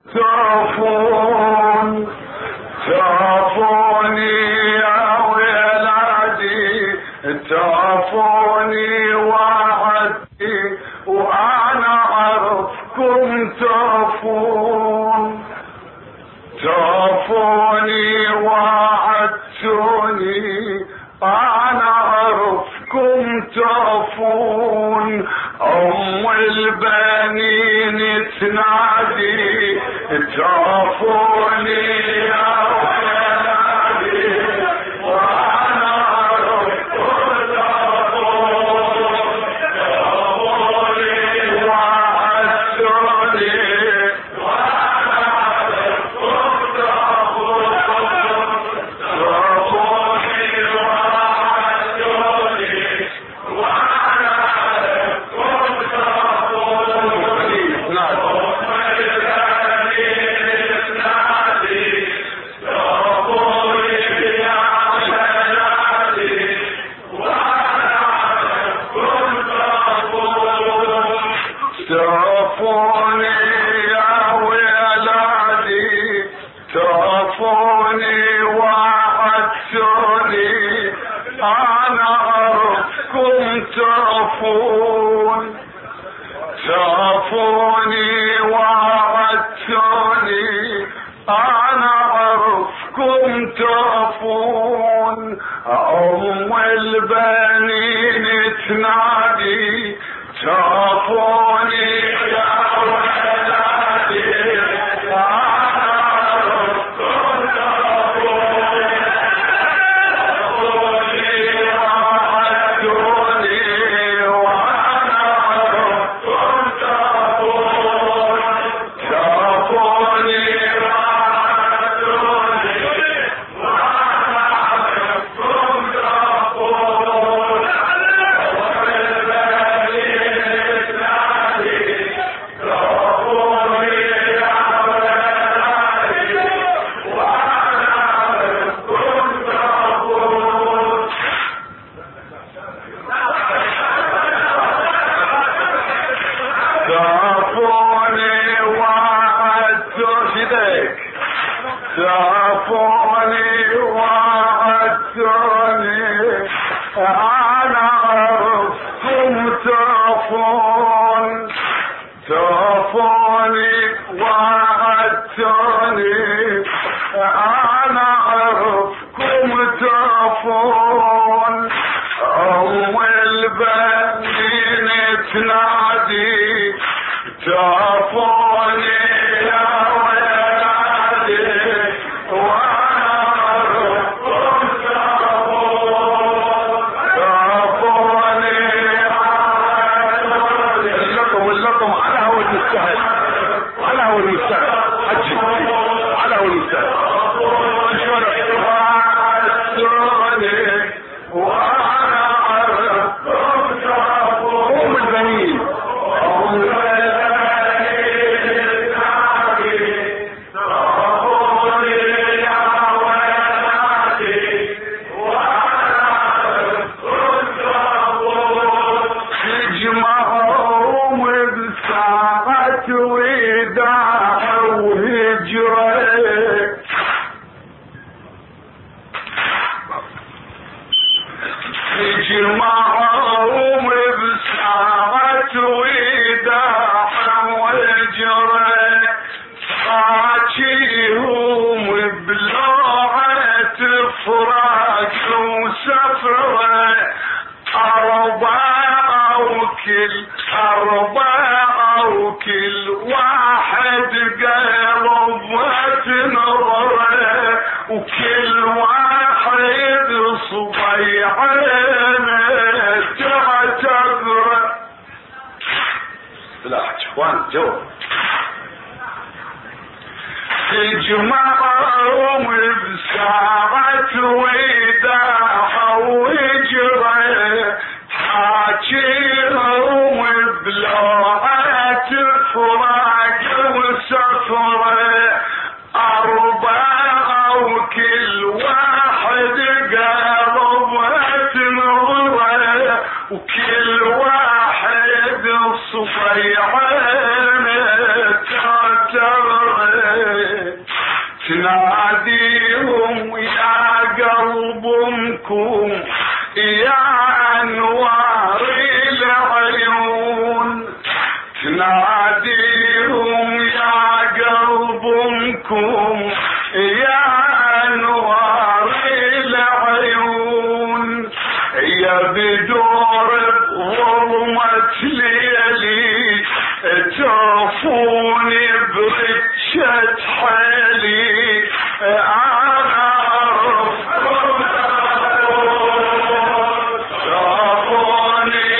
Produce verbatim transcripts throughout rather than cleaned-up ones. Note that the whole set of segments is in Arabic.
تعفون تعفوني يا ولادي تعفوني وعدي وانا اعرفكم تعفون تعفوني وعدتوني انا اعرفكم تعفون ام البنين تنادي تعفوني يا ولادي وانا اعرفكم تعفون تعفوني وعدتوني وانا اعرفكم تعفون تعفوني وعدتوني وانا اعرفكم تعفون تعفوني يا ولادي تعفوني وعدتوني انا اعرفكم تعفون تعفوني وعدتوني انا اعرفكم تعفون ام البنين تنادي تعفوني يا ولادي انا اعرفكم تعفون تعفوني وعدتوني وانا اعرفكم تعفون تعفوني وعدتوني وانا اعرفكم تعفون تعفوني وعدتوني انا اعرفكم تعفون تعفوني وعدتوني انا اعرفكم تعفون ام البنين تنادي تعفوني يا ولادي وانا اعرفكم تعفون تعفوني لكم لكم على هو المستهل على هو المستهل حجي على هو المستهل وعدتوني وانا اعرفكم تعفون ام البنين ام معهم بساعة وداع وجرى حاجيهم بلوعة فراق وسفرة أربعة وكل أربعة وكل واحد قلبت نظرة وكل واحد صبيعين تعتبره لا اخوان جو تجمعهم بساعة وداع وجرة حاجيهم بلوعة فراق وسفرة أربعة وكل واحد قلبت نظرة وكل واحد صبيعين تعتبره تناديهم يا قلبكم يا انوار العيون، تناديهم يا قلبكم يا انوار العيون، يا بدور ظلمة ليلي توفوني بركشة حالي، انا اعرفكم توفوني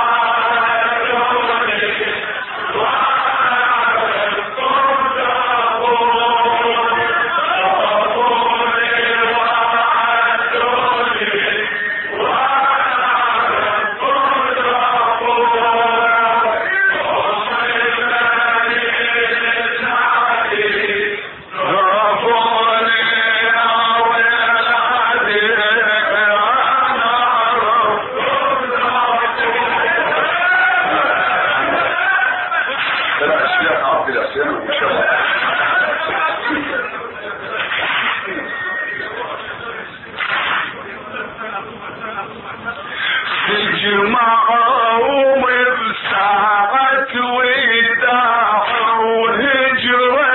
تجمعوا بساعة وداع وهجرة،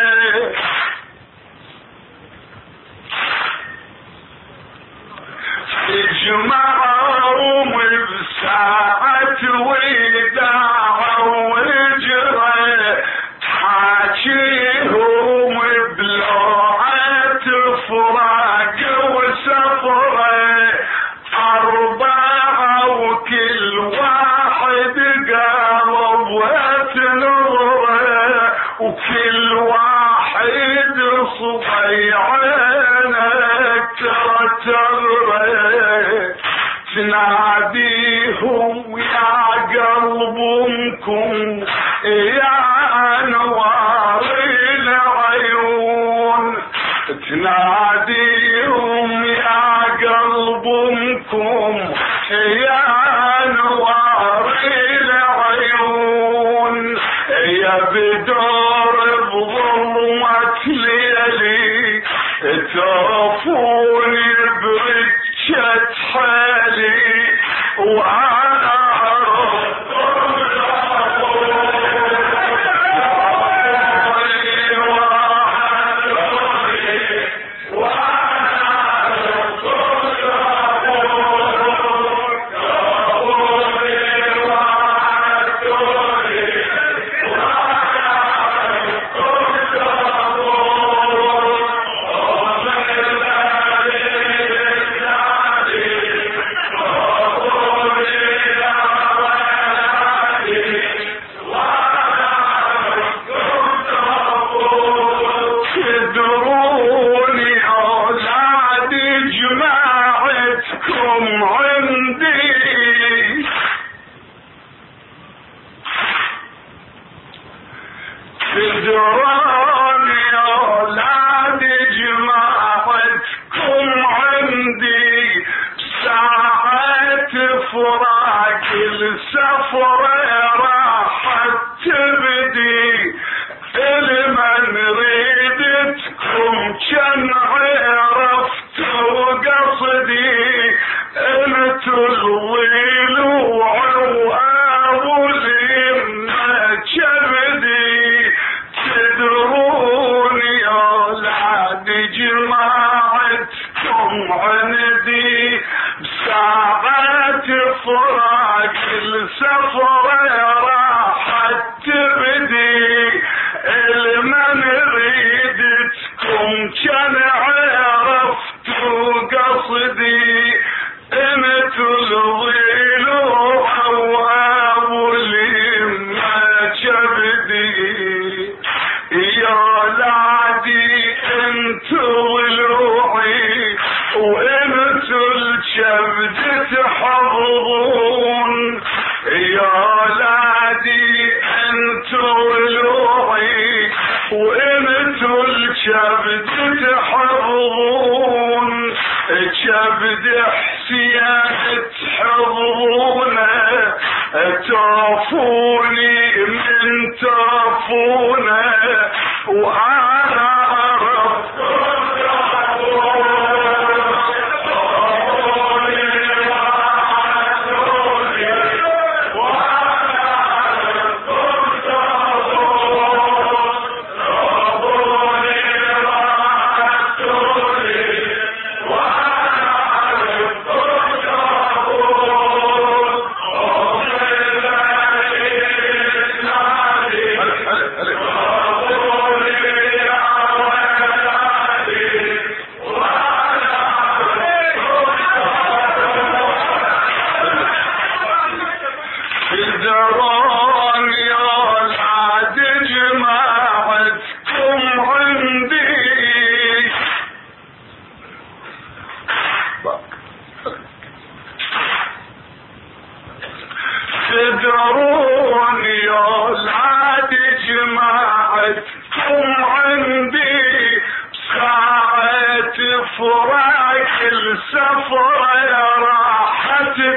تجمعوا بساعة وداع وهجرة، حاجيهم بلوعة فراق وسفرة، أربعة وكل واحد قلب وتنوره، وكل واحد صبيعينك ترتره، تناديهم يا قلبكم يا انوار العيون، تناديهم يا قلبكم يا انوار العيون، يا بدور بظلمة ليلي توفوني بركشة حالي، وانا اعرفكم تدروني أولاد جماعتكم عندي، بساعة فراق السفرة راحت تبدي، لمن ريدتكم كان عرفتوا قصدي، انتو الويل وعواب لما كبدي، تدروني أولاد جماعتكم عندي، بساعة فراق السفرة راحت تبدي، لمن ريدتكم كان عرفتوا قصدي، انتو الظل وعواب لما كبدي، يا ولادي انتو ضلوعي وانتو الكبد تحضرون، يا ولادي انتو ضلوعي وانتو الكبد تحضرون، كبد حسين تحضرونه، توفوني من توفونه، وانا اعرف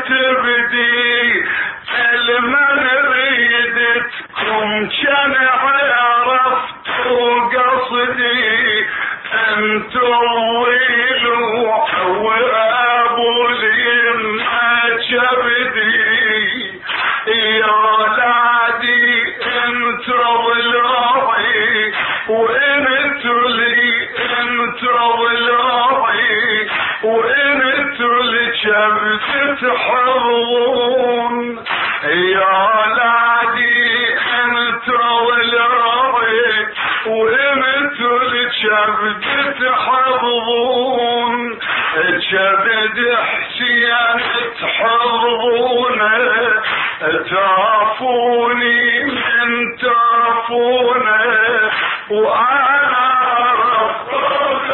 تبدي المن ريدتكم كان عرفتوا قصدي انتم ويلوا وابو اليمة كبدي يا ولادي انتوا ضلوعي وانتوا لي انتوا ضلوعي وانتوا لكبد تحضون يا ولادي انتوا ضلوعي وانتوا لكبد تحضون كبد حسين تحضونه تعفوني من تعفونه وانا رفض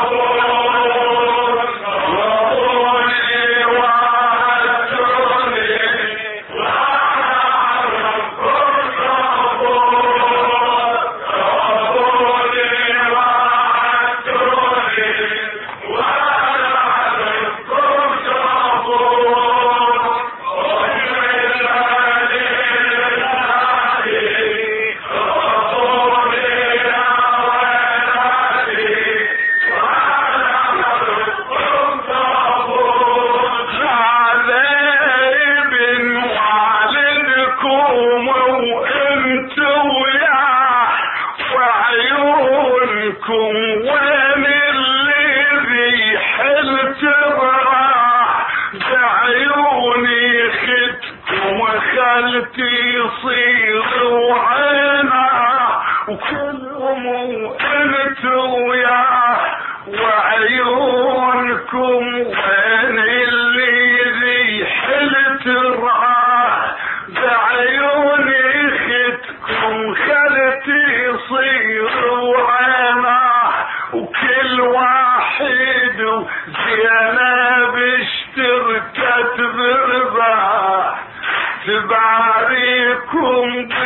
وضوني وعدوني وانا رفض وضوني وعدوني وانا يصيروا عنا وكلهم انتوا وياه وعيونكم وين اللي ذي حلت الرعاه بعيوني ختكم خلتي يصيروا عنا وكل واحد زينب اشتركت برباح تباريكم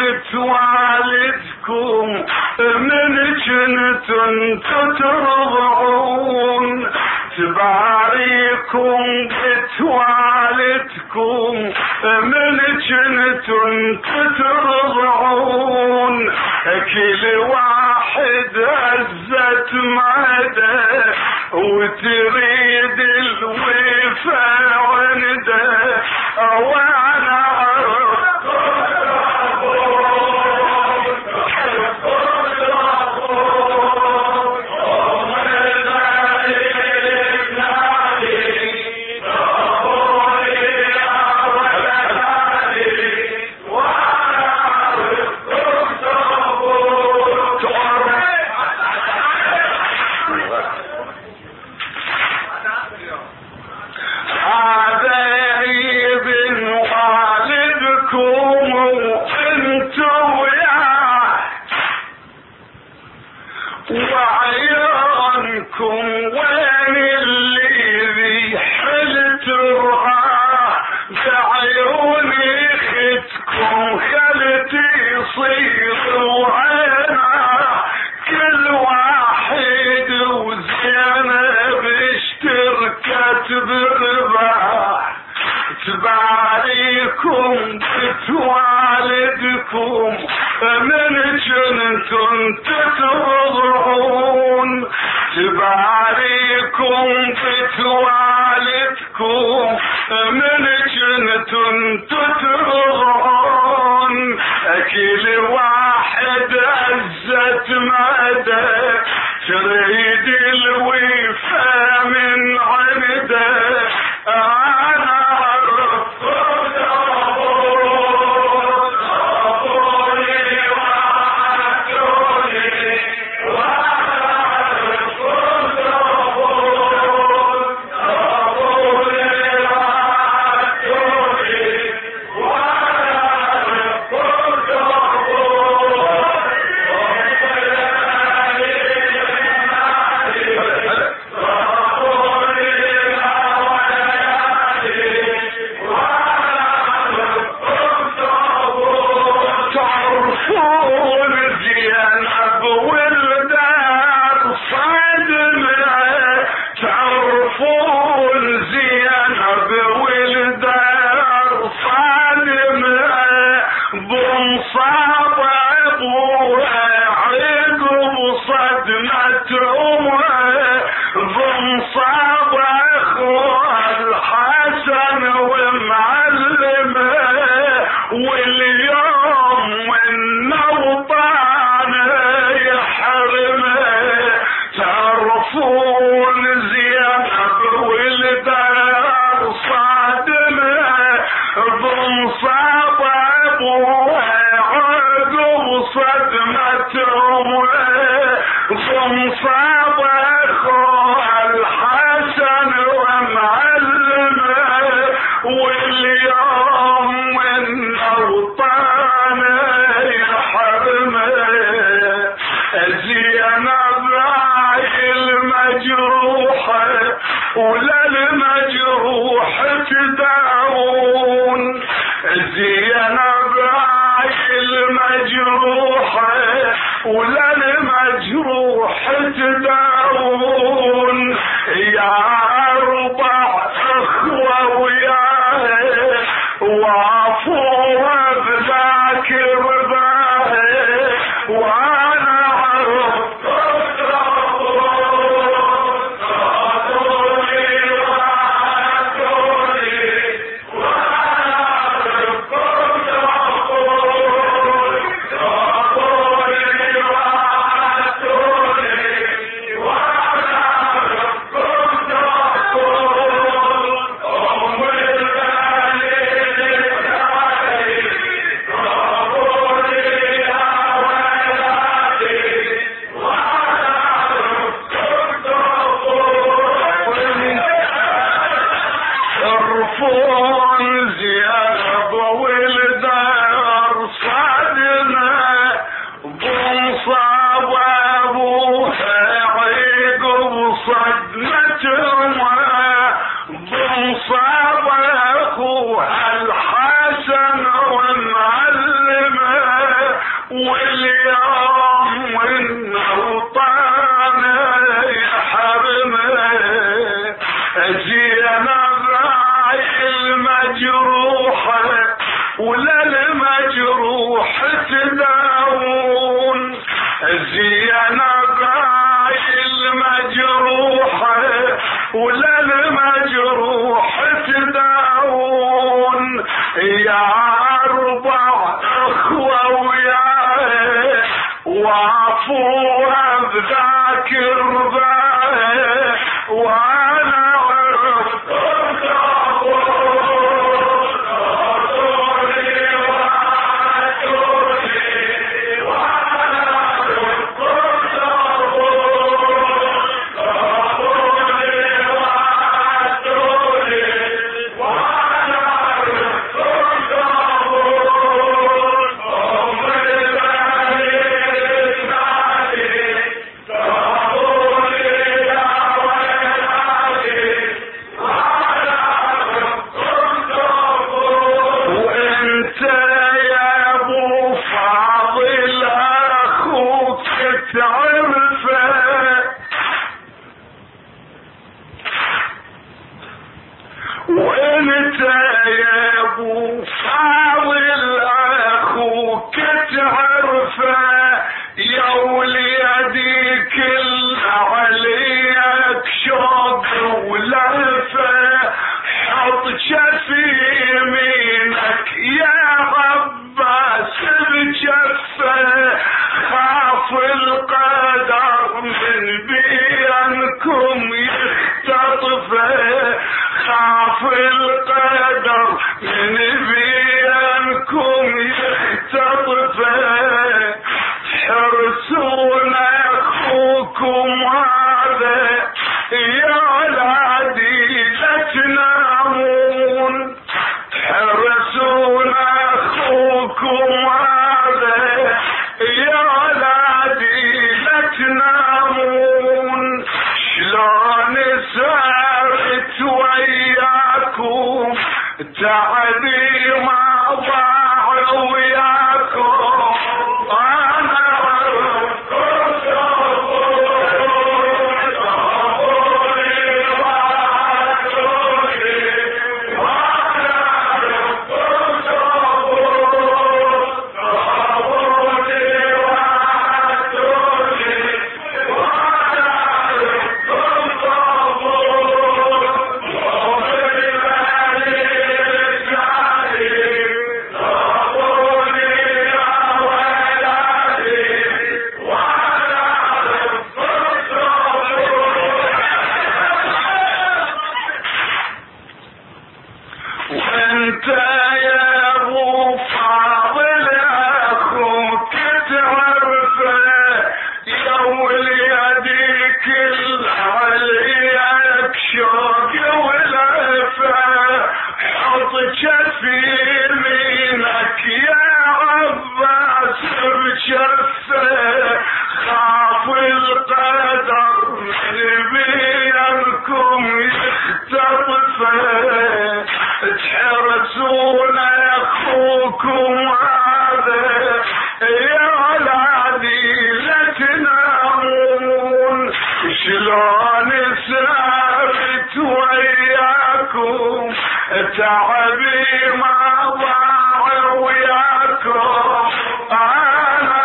بتوالدكم من جنتن تترضعون تباريكم بتوالدكم من جنتن تترضعون كل واحد هزت مده وتريد الوفا عنده وانا وعيونكم وين اللي حلت الرعاه بعيوني ختكم خلتي يصيروا عنا كل واحد وزينب اشتركت برباح تباريكم بتوالدكم من جنتم تترضعون تباريكم بتوالدكم من جنتم تترضعون كل واحد عزت مده تريد الوفا من عنده انا بمصاب اخوه الحسن ومعلمه واليوم من اوطانه يحرمه زينب هاي المجروحه ولا المجروح تداوون زينب هاي المجروحه ولا المجروح تداوون يا اربع اخوه وياه وافوها بذاك رضاه وانا عرفت ولا المجروح تداوون زينب هاي المجروحة ولا المجروح تداوون يا أربع أخوة وياه وعفوها بذاك رضاه وأنا عرفت في يمينك يا عباس بجفه خاف القدر من بينكم يختطفه تحرسون اخوكم هذا يا العدي لا تنامون شلون سافت وياكم تعبي ما ضاع وياكم انا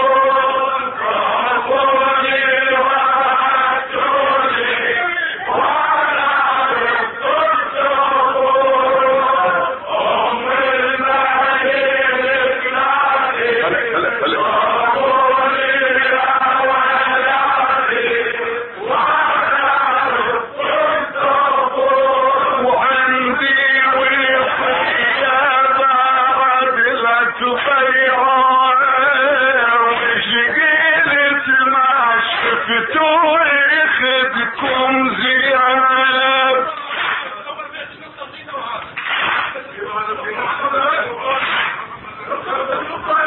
Wow.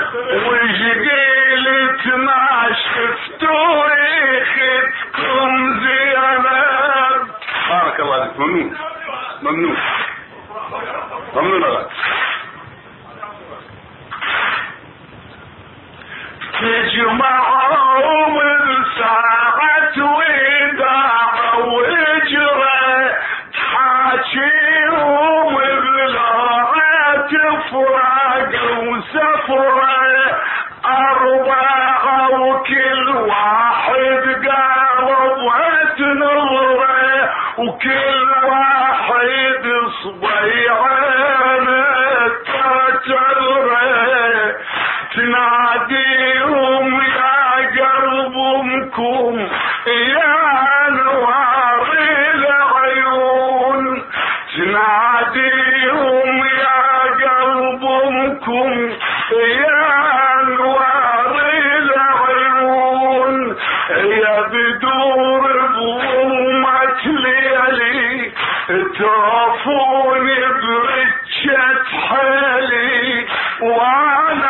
وجقيلت ما شفتوا ريختكم زينب. بارك الله فيك. ممنون ممنون ممنون غد. تجمعهم الساعة وداع وإجرة تحاكيهم بلا تفرق وسفرة أربعة وكل واحد قربت نظرة وكل واحد صبيعين تتجرة تناديهم يا قلب امكم يا انوار العيون. تناديهم يا قلب امكم يا انوار العيون. يا بدور بظلمة ليلي توفوني برجة حالي وانا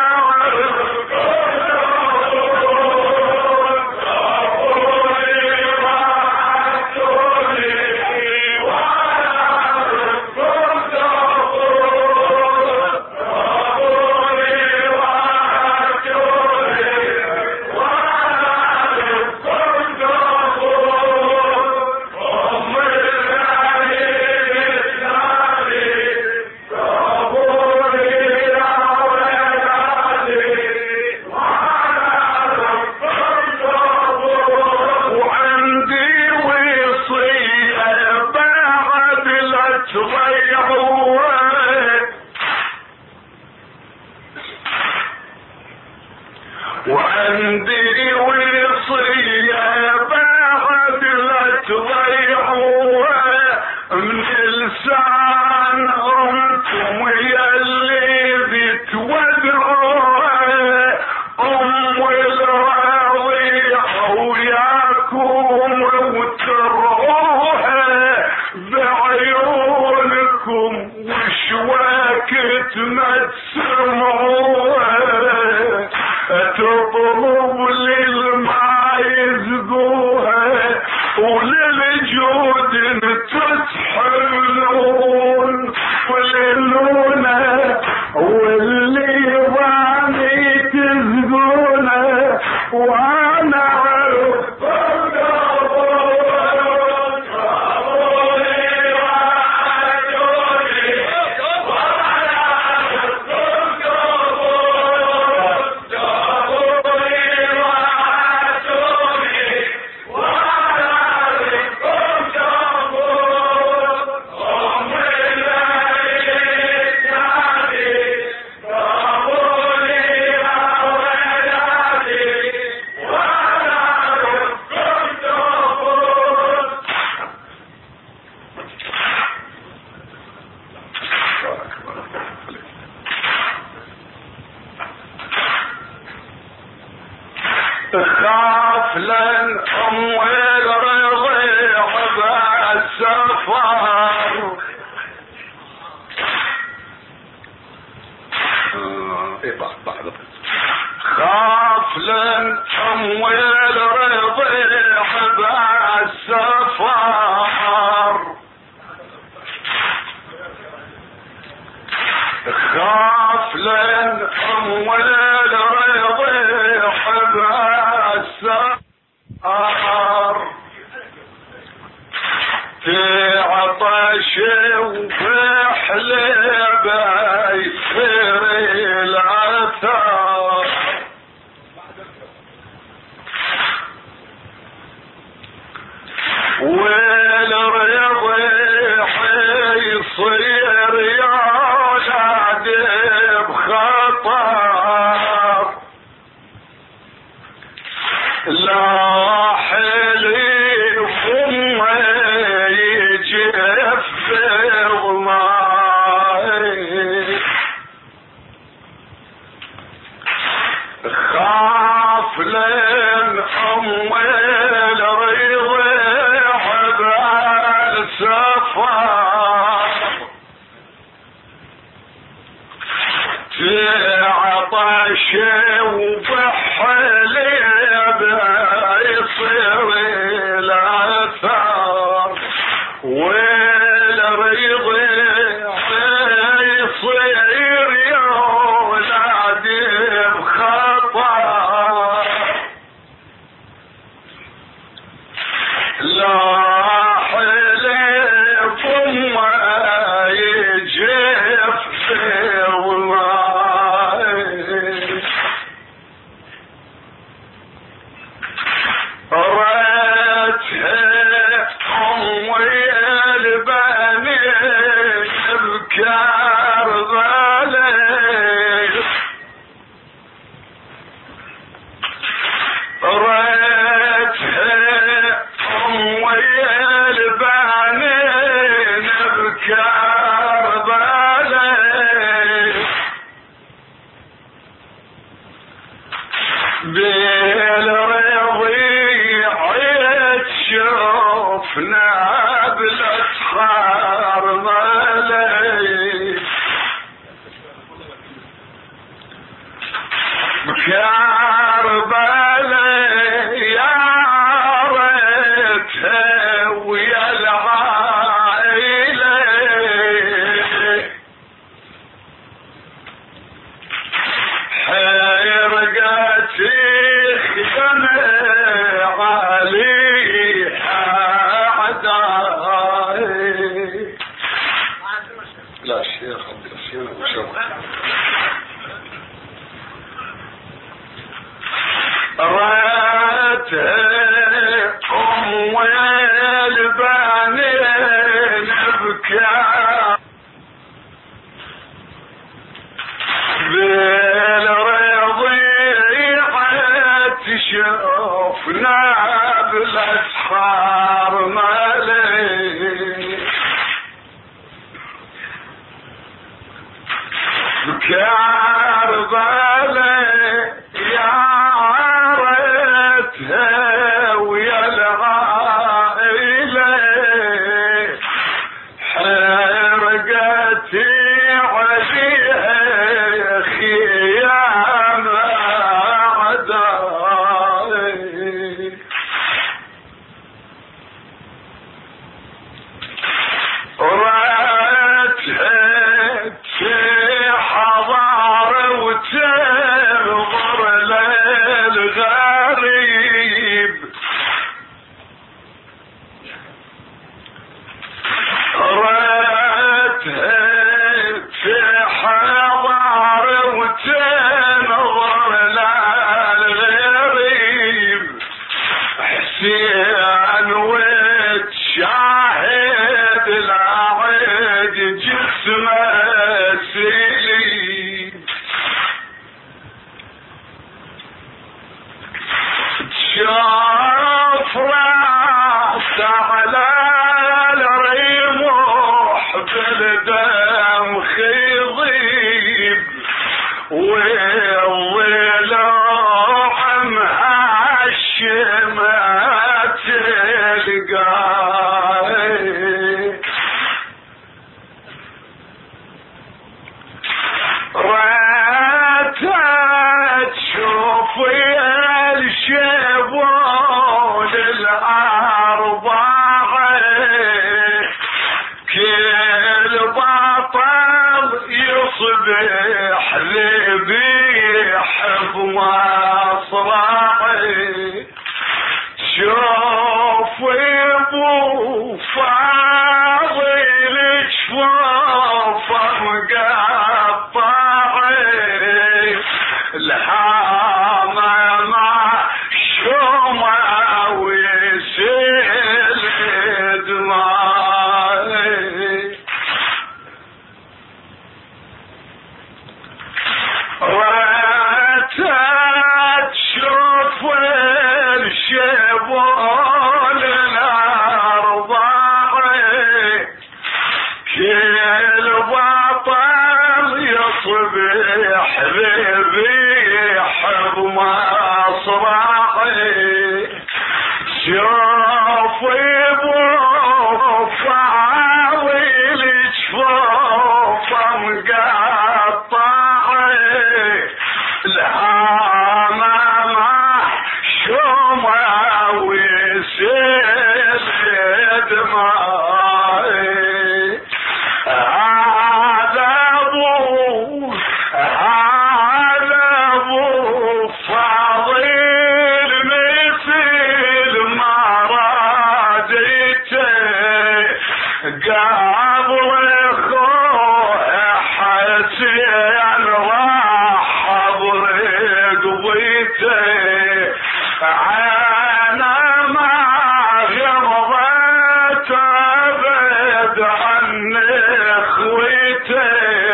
وعندي وصية بعد لا تضيعوها من لسان أمكم يلي بتودعوها. أم الرضيعة وياكم وترعوها بعيونكم وش وقت ما تسمعوها. تطلب للماء يزقوها وللجود تتحلون وللونه واللي ضاني تزقونه وانا عرف خاف لن ام الرضيع بالسفر. خاف لن ام الرضيع بالسفر. خاف لن ام الرضيع بالسفر. في عطش وفي حلبة يصير العثار. والرضيع يصير يا ولاد بخطر. لا حليف ما يجف ضماي. خاف لين ام الرضيع بالسفر. تعطى عطش وبحليب يصير الاثار والريض يصير يولد بخطر لا حلف ما يجف في والله راتها امي البنين بكربلاء راتها امي البنين بكربلاء بالرضيع تشوفنا بالاسحار ملي بكربلاء يا ريتها ويا العائلة حرقتي خدمة عليها عداي لا شيخ الشيخ وشوق راتها أم البنين بكى بالرضيعة تشوفنا بالأسحار ملي بكربلاء يا ريتها ويا العائلة حرقتي عليها خيام عداي راتها حضار وتنظر للغريب راتها في حضار وتنظر للغريب حسين وتشاهد العيد جسمه سليم شاف راسه على الرموح بالدم خضيب والضلوع مهشمة تلقاي راتت شوفي الشبون الأربعة كل بطل يصبح ذبيح بمصرعي شوفي ابو فاضل شفافه مقطعي الهامه مع شومه ويسيل دماغي راتت شوف الشبون الأربعة كل بطل يصبح ذبيح بمصرعي شوف ابو فاضل جفوفه مقطعي قويته عنا ما غربت ابد عن اخويته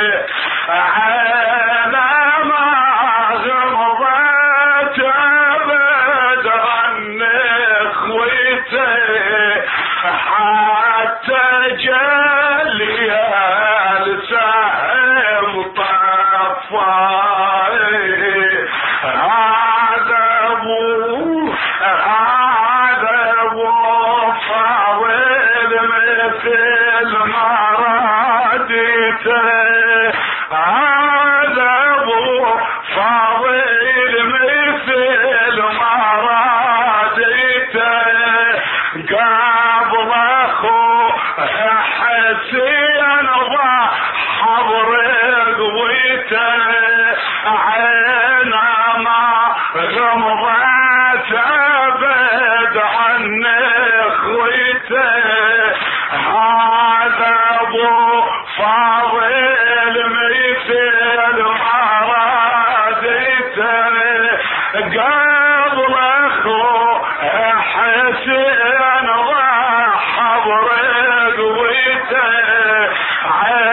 عنا ما غربت ابد عن اخويته حتى جلي السهم طفاي هذا ابو هذا ابو فاضل مثل ما راديته هذا ابو فاضل مثل ما راديته قبل اخو حسين حضر قويته عينا ما غمضت ابد عن اخويته هذا ابو فاضل مثل ما راديته قبل اخو حسين حضر قويته